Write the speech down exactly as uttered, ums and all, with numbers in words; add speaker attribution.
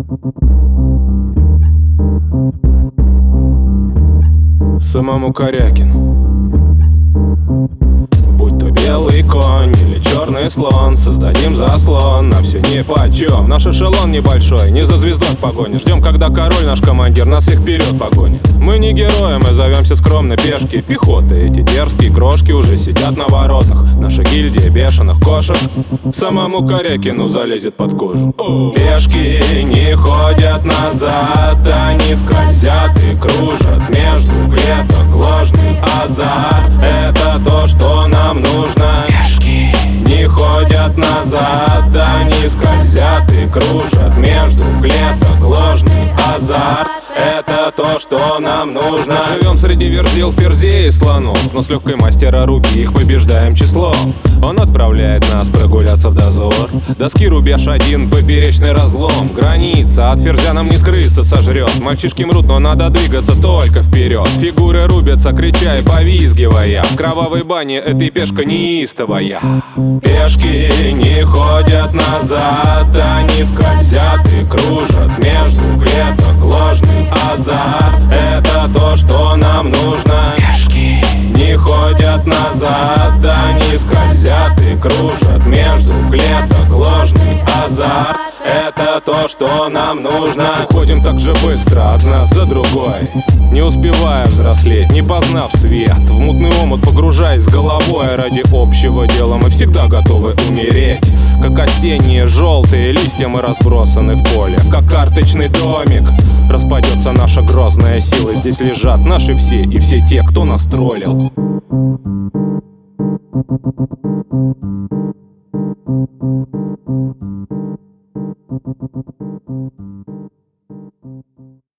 Speaker 1: Самому Корякину. Будь то белый конь или черный слон, создадим заслон, нам все нипочем. Наш эшелон небольшой, не за звездой в погоне. Ждем, когда король, наш командир, нас всех вперед погонит. Мы не герои, мы зовемся скромно пешки. Пехоты, эти дерзкие крошки уже сидят на воротах. Наша гильдия бешеных кошек самому Корякину залезет под кожу. Пешки не ходят назад, они скользят и кружат между клеток. Ложный азарт — это то, что нам нужно. Пешки не ходят назад, они скользят и кружат между клеток. Ложный азарт — это то, что нам нужно. Живем среди верзил, ферзей и слонов, но с легкой мастера руки их побеждаем числом. Он отправляет нас прогуляться в дозор. Доски рубеж один, поперечный разлом. Граница, от ферзя нам не скрыться, сожрет. Мальчишки мрут, но надо двигаться только вперед. Фигуры рубятся, крича и повизгивая. В кровавой бане этой пешка неистовая. Пешки не ходят назад, они скользят и кружат между клеток. Ложный азарт — это то, что нам нужно. Пешки не ходят назад, они скользят и кружат между клеток. Ложный азарт — это то, что нам нужно. Уходим так же быстро, одна за другой, не успевая взрослеть, не познав свет. В мутный омут погружаясь с головой, ради общего дела мы всегда готовы умереть. Как осенние желтые листья мы разбросаны в поле. Как карточный домик распадется наша грозная сила. Здесь лежат наши все и все те, кто нас троллил. Thank you.